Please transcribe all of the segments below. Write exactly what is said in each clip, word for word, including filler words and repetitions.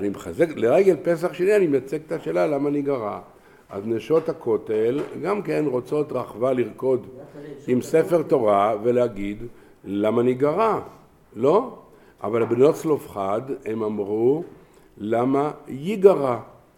אני מחזק, לרגל פסח שני אני מצק את השאלה למה ניגרע. אז נשות הכותל גם כן רוצות רחבה לרקוד עם ספר תורה ולהגיד למה ניגרע, לא? אבל בנות צלופחד הם אמרו למה ייגרע,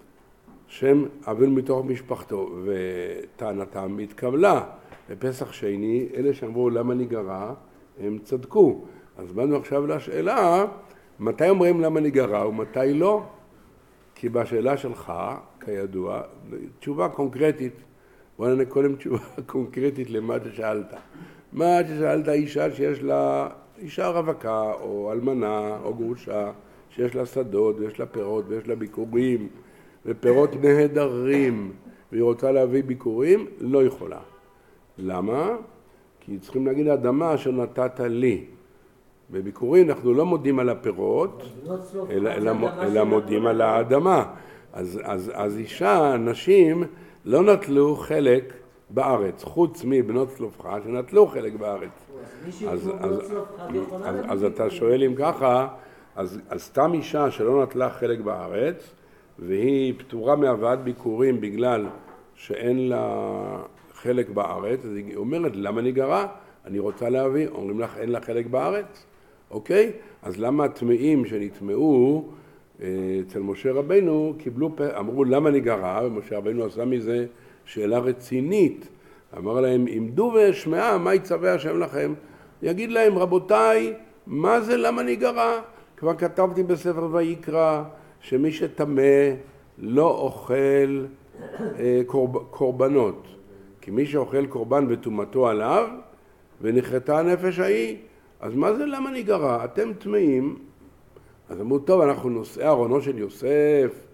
שם אבינו מתוך משפחתו, וטענתם התקבלה. בפסח שני אלה שאמרו למה ניגרע הם צדקו. אז באנו עכשיו לשאלה מתי אומרים למה ניגרע ומתי לא? כי בשאלה שלך, כידוע, תשובה קונקרטית, בוא נענה קודם תשובה קונקרטית למה ששאלת. מה ששאלת אישה שיש לה, אישה רווקה או אלמנה או גרושה, שיש לה שדות ויש לה פירות ויש לה ביקורים ופירות נהדרים והיא רוצה להביא ביקורים, לא יכולה. למה? כי צריכים להגיד האדמה אשר נתת לי. בביקורים אנחנו לא מודים על הפירות, אלא, אלא, אלא מודים על האדמה. אז, אז, אז אישה, נשים, לא נטלו חלק בארץ, חוץ מבנות צלופחד שנטלו חלק בארץ. אז, אז, אז, אז אתה שואל אם ככה, אז, אז סתם אישה שלא נטלה חלק בארץ, והיא פטורה מהבאת ביקורים בגלל שאין לה חלק בארץ, אז היא אומרת, למה ניגרע? אני רוצה להביא, אומרים לך, אין לה חלק בארץ. אוקיי? אז למה הטמאים שנטמאו אצל משה רבנו קיבלו, אמרו למה ניגרע? ומשה רבנו עשה מזה שאלה רצינית. אמר להם, עמדו ושמעה, מה יצווה השם לכם? יגיד להם, רבותיי, מה זה למה ניגרע? כבר כתבתי בספר ויקרא, שמי שטמא לא אוכל אה, קורב, קורבנות. כי מי שאוכל קורבן וטומאתו עליו, ונחרטה הנפש ההיא, אז מה זה למה ניגרע? אתם טמאים. אז אמרו, טוב, אנחנו נושאי ארונו של יוסף,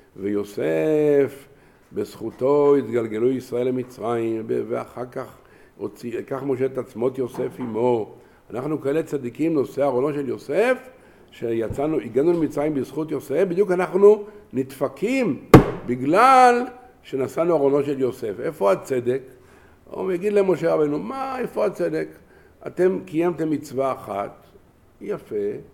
ויוסף, בזכותו התגלגלו ישראל למצרים, ואחר כך הוציא, כך משה את עצמות יוסף עמו. אנחנו כאלה צדיקים, נושאי ארונו של יוסף, שיצאנו, הגענו למצרים בזכות יוסף, בדיוק אנחנו נדפקים בגלל שנשאנו ארונו של יוסף. איפה הצדק? הוא יגיד למשה רבנו, מה, איפה הצדק? אתם קיימתם מצווה אחת, יפה,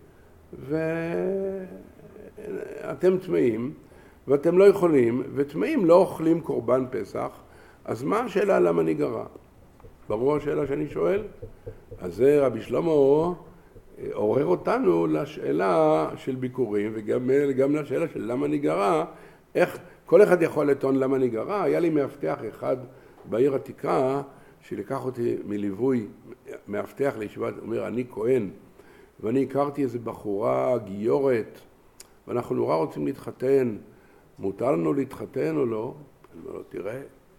ואתם טמאים, ואתם לא יכולים, וטמאים לא אוכלים קורבן פסח, אז מה השאלה למה ניגרע? ברור השאלה שאני שואל? אז זה רבי שלמה עורר אותנו לשאלה של ביקורים, וגם גם לשאלה של למה ניגרע, איך כל אחד יכול לטעון למה ניגרע. היה לי מאבטח אחד בעיר עתיקה, שלקח אותי מליווי מאבטח לישיבת, הוא אומר, אני כהן, ואני הכרתי איזו בחורה גיורת, ואנחנו נורא רוצים להתחתן, מותר לנו להתחתן או לא? אני אומר לו, תראה,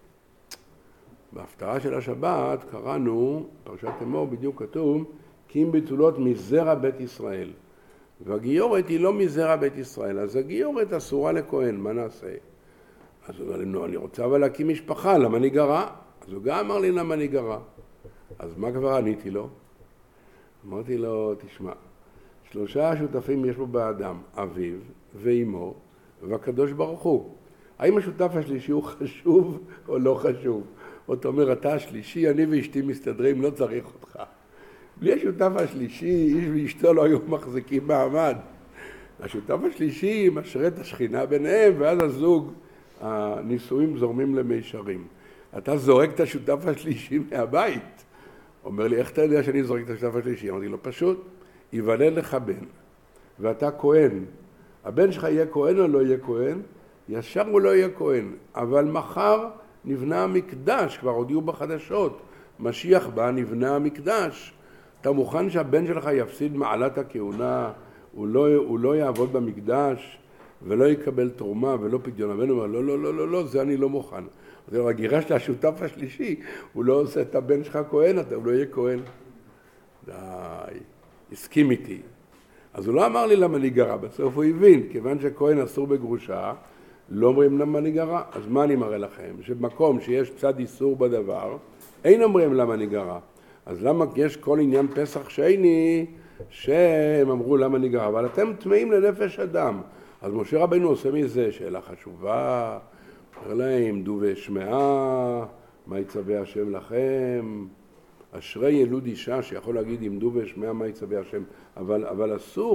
בהפטרה של השבת קראנו, פרשת אמור בדיוק כתוב, כי אם בתולות מזרע בית ישראל, והגיורת היא לא מזרע בית ישראל, אז הגיורת אסורה לכהן, מה נעשה? אז הוא אומר לי, לא, אני רוצה אבל להקים משפחה, למה ניגרע? אז הוא גם אמר לי למה ניגרע. אז מה כבר עניתי לו? אמרתי לו, תשמע, שלושה שותפים יש בו באדם, אביו ואימו והקדוש ברוך הוא. האם השותף השלישי הוא חשוב או לא חשוב? אתה אומר, אתה השלישי, אני ואשתי מסתדרים, לא צריך אותך. בלי השותף השלישי, איש ואשתו לא היו מחזיקים מעמד. השותף השלישי משרה את השכינה ביניהם, ואז הזוג, הנישואים זורמים למישרים. אתה זורק את השותף השלישי מהבית. אומר לי, איך אתה יודע שאני זורק את השותף השלישי? אמרתי לו, פשוט, יוולד לך בן, ואתה כהן. הבן שלך יהיה כהן או לא יהיה כהן? ישר הוא לא יהיה כהן. אבל מחר נבנה המקדש, כבר הודיעו בחדשות. משיח בא, נבנה המקדש. אתה מוכן שהבן שלך יפסיד מעלת הכהונה, הוא לא, הוא לא יעבוד במקדש, ולא יקבל תרומה ולא פדיון. הבן אומר, לא, לא, לא, לא, לא, זה אני לא מוכן. אז הגירה של השותף השלישי, הוא לא עושה את הבן שלך כהן, אתה הוא לא יהיה כהן. די, הסכים איתי. אז הוא לא אמר לי למה ניגרע, בסוף הוא הבין, כיוון שכהן אסור בגרושה, לא אומרים למה ניגרע. אז מה אני מראה לכם? שבמקום שיש צד איסור בדבר, אין אומרים למה ניגרע. אז למה יש כל עניין פסח שני, שהם אמרו למה ניגרע, אבל אתם טמאים לנפש אדם. אז משה רבנו עושה מזה שאלה חשובה, אומר להם, דעו ושמעה, מה יצווה השם לכם? אשרי ילוד אישה שיכול להגיד, עמדו ושמעה מה יצווה השם, אבל, אבל אסור,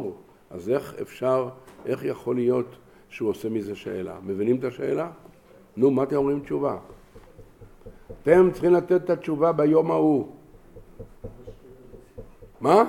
אז איך אפשר, איך יכול להיות שהוא עושה מזה שאלה? מבינים את השאלה? נו, מה אתם אומרים תשובה? אתם צריכים לתת את התשובה ביום ההוא. מה?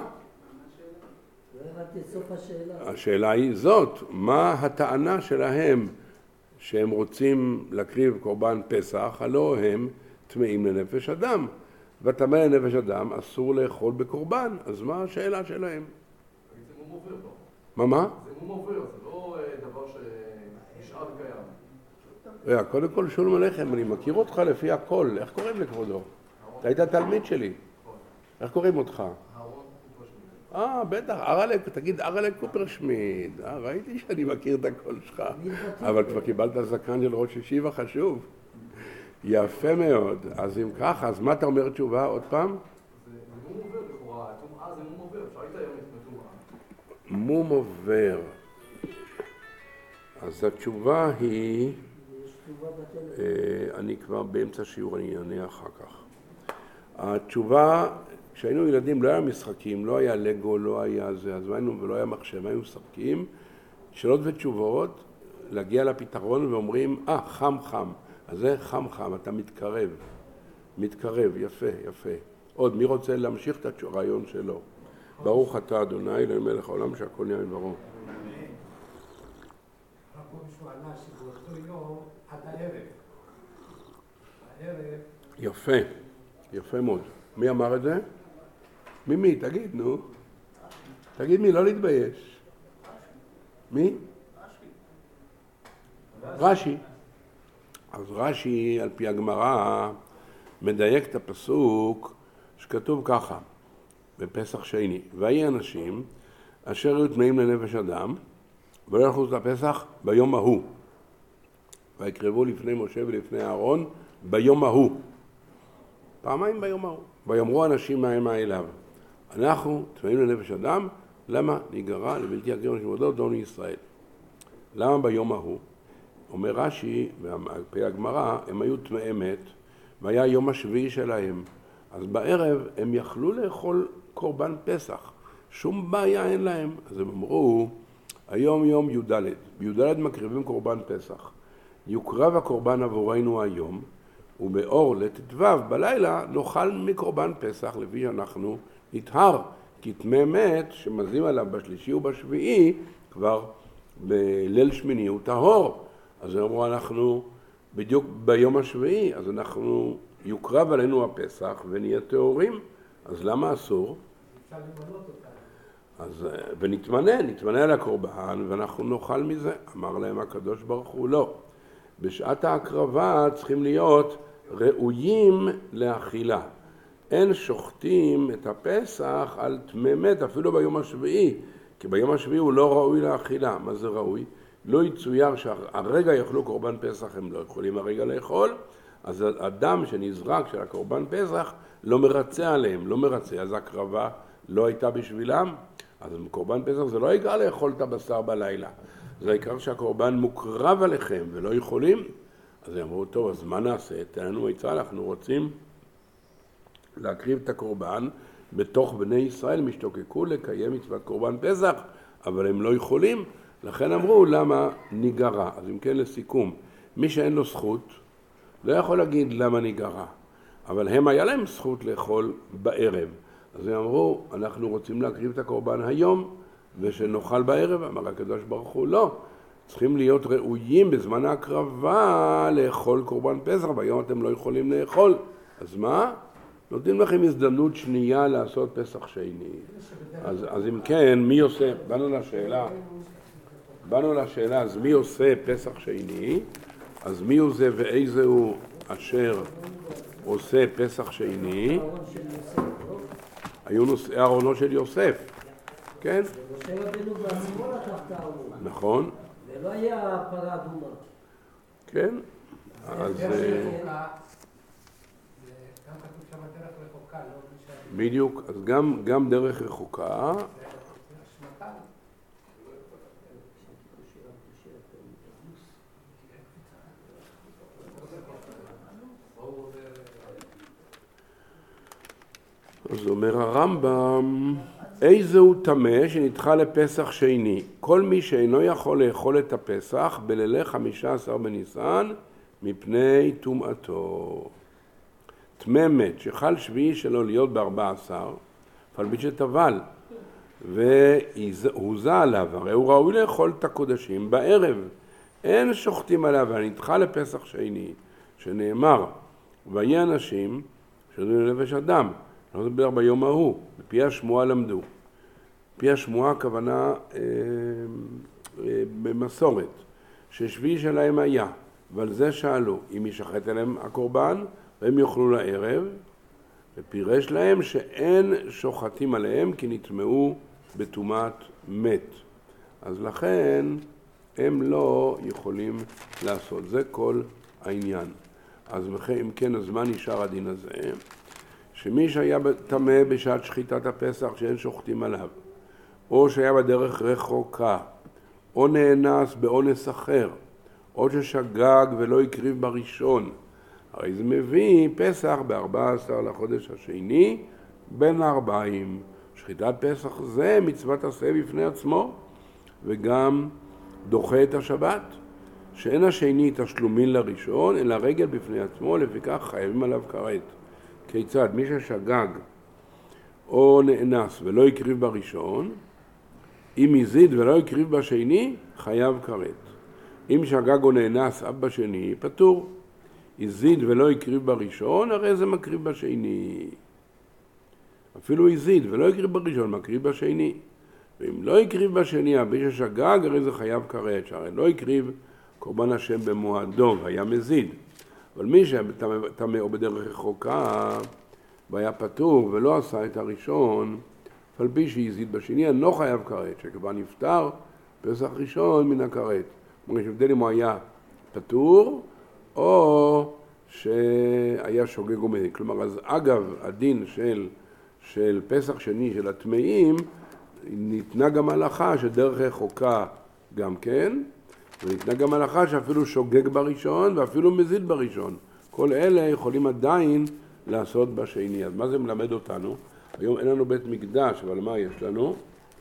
השאלה היא זאת, מה הטענה שלהם שהם רוצים להקריב קורבן פסח, הלא הם טמאים לנפש אדם. וטמא לנפש אדם אסור לאכול בקורבן, אז מה השאלה שלהם? זה מום עובר, לא? מה מה? זה מום עובר, זה לא דבר שנשאר וקיים. רגע, קודם כל שולם עליכם, אני מכיר אותך לפי הכל, איך קוראים לכבודו? אתה היית תלמיד שלי. איך קוראים אותך? אה, בטח, ארלק, תגיד ארלק קופרשמיד. אה, ראיתי שאני מכיר את הקול שלך. אבל כבר קיבלת זקן של ראש ישיבה חשוב. יפה מאוד. אז אם ככה, אז מה אתה אומר תשובה עוד פעם? זה מום עובר לכאורה, טומאה זה מום עובר, אפשר לתאר את טומאה. מום עובר. אז התשובה היא, אני כבר באמצע שיעור, אני אענה אחר כך. התשובה, כשהיינו ילדים לא היה משחקים, לא היה לגו, לא היה זה, אז היינו ולא היה מחשב, היינו משחקים, שאלות ותשובות, להגיע לפתרון ואומרים, אה, חם חם, אז זה חם חם, אתה מתקרב, מתקרב, יפה, יפה. עוד, מי רוצה להמשיך את הרעיון שלו? ברוך אתה אדוני, אלוהים מלך העולם שהכל נהיה מדברו. יפה, יפה מאוד. מי אמר את זה? מי מי? תגיד, נו. תגיד מי, לא להתבייש. מי? רש"י. אז רש"י, על פי הגמרא, מדייק את הפסוק שכתוב ככה, בפסח שני. ויהי אנשים אשר היו טמאים לנפש אדם, ולא יאכלו את הפסח ביום ההוא. ויקרבו לפני משה ולפני אהרון ביום ההוא. פעמיים ביום ההוא. ויאמרו אנשים מהמה אליו. אנחנו טמאים לנפש אדם, למה ניגרע לבלתי הקריב ונשמתו דון ישראל? למה ביום ההוא? אומר רש"י, ועל פי הגמרא, הם היו טמאי מת, והיה יום השביעי שלהם. אז בערב הם יכלו לאכול קורבן פסח. שום בעיה אין להם. אז הם אמרו, היום יום י"ד. בי"ד מקריבים קורבן פסח. יוקרב הקורבן עבורנו היום, ובאור לט"ו בלילה נאכל מקורבן פסח לפי שאנחנו נטהר. כי טמא מת שמזים עליו בשלישי ובשביעי כבר בליל שמיני הוא טהור. אז הם אמרו אנחנו בדיוק ביום השביעי, אז אנחנו יוקרב עלינו הפסח ונהיה טהורים. אז למה אסור? אז ונתמנה, נתמנה על הקורבן ואנחנו נאכל מזה. אמר להם הקדוש ברוך הוא לא. בשעת ההקרבה צריכים להיות ראויים לאכילה. אין שוחטים את הפסח על טמא מת אפילו ביום השביעי, כי ביום השביעי הוא לא ראוי לאכילה. מה זה ראוי? לא יצויר שהרגע יאכלו קורבן פסח, הם לא יכולים הרגע לאכול, אז הדם שנזרק של הקורבן פסח לא מרצה עליהם, לא מרצה, אז הקרבה לא הייתה בשבילם. אז קורבן פסח זה לא העיקר לאכול את הבשר בלילה, זה העיקר שהקורבן מוקרב עליכם ולא יכולים. אז הם אמרו, טוב, אז מה נעשה? תן לנו עצה, אנחנו רוצים להקריב את הקורבן בתוך בני ישראל, משתוקקו לקיים מצוות קורבן פסח, אבל הם לא יכולים, לכן אמרו, למה ניגרע? אז אם כן, לסיכום, מי שאין לו זכות, לא יכול להגיד למה ניגרע, אבל הם היה להם זכות לאכול בערב. אז הם אמרו, אנחנו רוצים להקריב את הקורבן היום, ושנאכל בערב. אמר הקדוש ברוך הוא, לא. צריכים להיות ראויים בזמן ההקרבה לאכול קורבן פסח, והיום אתם לא יכולים לאכול. אז מה? נותנים לכם הזדמנות שנייה לעשות פסח שני. אז, אז אם כן, מי עושה? באנו לשאלה. באנו לשאלה, אז מי עושה פסח שני? אז מי הוא זה ואיזה הוא אשר עושה פסח שני? היו נושאי ארונו של יוסף, כן? משה רבנו בעצמו לקח את הארון. נכון. ולא היה פרה אדומה. כן. אז... בדיוק, אז גם, גם דרך רחוקה. אז אומר הרמב"ם, איזהו טמא שנדחה לפסח שני? כל מי שאינו יכול לאכול את הפסח בלילה חמישה עשר בניסן מפני טומאתו. טמא מת שחל שביעי שלו להיות בארבע עשר, אבל מי שטבל והוזה עליו, הרי הוא ראוי לאכול את הקודשים בערב. אין שוחטים עליו, ונדחה לפסח שני, שנאמר, ויהי אנשים שדו לנפש אדם, לא מדבר ביום ההוא, בפי השמועה למדו. פי השמועה הכוונה אה, אה, במסורת, ששביעי שלהם היה, ועל זה שאלו, אם ישחט אליהם הקורבן, והם יאכלו לערב, ופירש להם שאין שוחטים עליהם, כי נטמעו בטומאת מת. אז לכן הם לא יכולים לעשות, זה כל העניין. אז אם כן, אז מה נשאר הדין הזה? שמי שהיה טמא בשעת שחיטת הפסח שאין שוחטים עליו, או שהיה בדרך רחוקה, או נאנס באונס אחר, או ששגג ולא הקריב בראשון, הרי זה מביא פסח ב-ארבע עשר לחודש השני בין הארבעים. שחיטת פסח זה מצוות עשה בפני עצמו, וגם דוחה את השבת, שאין השני תשלומין לראשון, אלא רגל בפני עצמו, לפיכך חייבים עליו כרת. כיצד? מי ששגג או נאנס ולא הקריב בראשון, אם הזיד ולא הקריב בשני, חייב כרת. אם שגג או נאנס אב בשני, פטור. הזיד ולא הקריב בראשון, הרי זה מקריב בשני. אפילו הזיד ולא הקריב בראשון, מקריב בשני. ואם לא הקריב בשני, אבי ששגג, הרי זה חייב כרת, שהרי לא הקריב קורבן השם במועדו, והיה מזיד. אבל מי שטמא או בדרך רחוקה, והיה פטור ולא עשה את הראשון, על פי שהזיד בשני, אינו חייב כרת, שכבר נפטר פסח ראשון מן הכרת. יש הבדל אם הוא היה פטור, או שהיה שוגג ומזיד. כלומר, אז אגב הדין של, של פסח שני של הטמאים, ניתנה גם הלכה שדרך רחוקה גם כן, וניתנה גם הלכה שאפילו שוגג בראשון ואפילו מזיד בראשון. כל אלה יכולים עדיין לעשות בשני. אז מה זה מלמד אותנו? היום אין לנו בית מקדש, אבל מה יש לנו?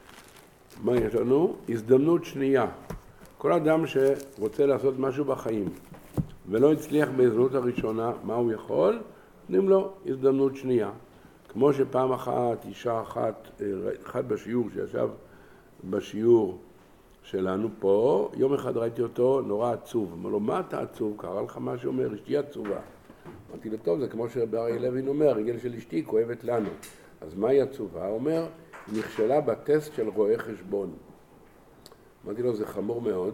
מה יש לנו? הזדמנות שנייה. כל אדם שרוצה לעשות משהו בחיים ולא הצליח בהזדמנות הראשונה, מה הוא יכול? נותנים לו הזדמנות שנייה. כמו שפעם אחת, אישה אחת, אחד בשיעור שישב בשיעור שלנו פה, יום אחד ראיתי אותו נורא עצוב. אמר לו, מה אתה עצוב? קרא לך מה שאומר, אשתי עצובה. אמרתי לו, טוב, זה כמו שברי לוין אומר, הרגל של אשתי כואבת לנו. אז מה היא עצובה? הוא אומר, היא נכשלה בטסט של רואה חשבון. אמרתי לו, זה חמור מאוד.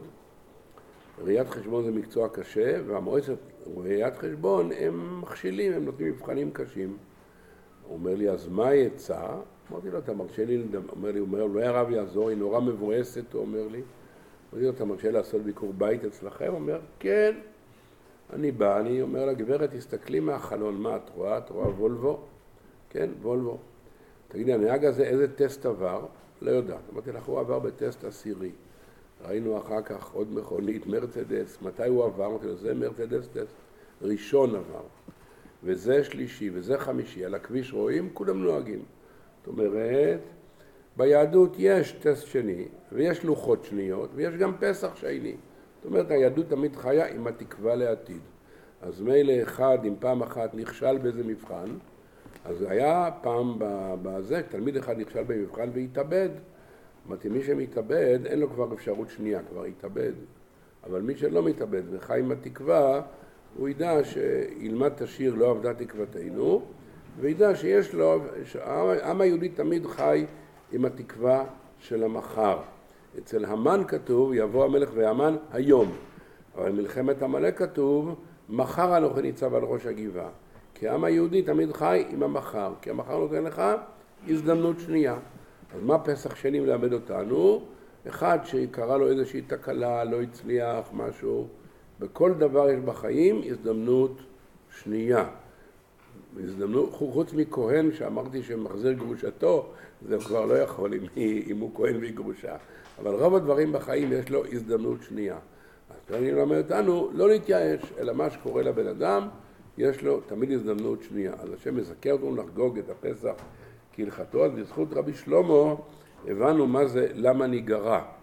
ראיית חשבון זה מקצוע קשה, והמועצת ראיית חשבון הם מכשילים, הם נותנים מבחנים קשים. הוא אומר לי, אז מה יצא? אמרתי לו, אתה מרשה לי, אומר לי, הוא אומר, לא היה רב יעזור, היא נורא מבואסת, הוא אומר לי. אמרתי לו, אתה מרשה לעשות ביקור בית אצלכם? הוא אומר, כן. אני בא, אני אומר לה, גברת, תסתכלי מהחלון, מה את רואה? את רואה וולבו? כן, וולבו. תגידי, הנהג הזה איזה טסט עבר? לא יודעת. אמרתי לך, הוא עבר בטסט עשירי. ראינו אחר כך עוד מכונית, מרצדס. מתי הוא עבר? אמרתי לו, זה מרצדס טסט. ראשון עבר. וזה שלישי, וזה חמישי. על הכביש רואים, כולם נוהגים. זאת אומרת, ביהדות יש טסט שני, ויש לוחות שניות, ויש גם פסח שני. זאת אומרת, היהדות תמיד חיה עם התקווה לעתיד. אז מילא אחד, אם פעם אחת נכשל באיזה מבחן, אז היה פעם בזה, תלמיד אחד נכשל במבחן והתאבד. אמרתי, מי שמתאבד, אין לו כבר אפשרות שנייה, כבר התאבד. אבל מי שלא מתאבד וחי עם התקווה, הוא ידע שילמד את השיר לא עבדה תקוותנו, וידע שיש לו, העם היהודי תמיד חי עם התקווה של המחר. אצל המן כתוב, יבוא המלך והמן היום. אבל מלחמת המלך כתוב, מחר אנוכי ניצב על ראש הגבעה. כי העם היהודי תמיד חי עם המחר, כי המחר נותן לך הזדמנות שנייה. אז מה פסח שני מלמד אותנו? אחד שקרא לו איזושהי תקלה, לא הצליח, משהו. בכל דבר יש בחיים הזדמנות שנייה. הזדמנות, חוץ מכהן שאמרתי שמחזיר גרושתו, זה כבר לא יכול אם, אם הוא כהן והיא גרושה. אבל רוב הדברים בחיים יש לו הזדמנות שנייה. אז אני מלמד אותנו לא להתייאש, אלא מה שקורה לבן אדם, יש לו תמיד הזדמנות שנייה. אז השם מזכה אותנו לחגוג את הפסח כהלכתו, אז בזכות רבי שלמה הבנו מה זה למה ניגרע.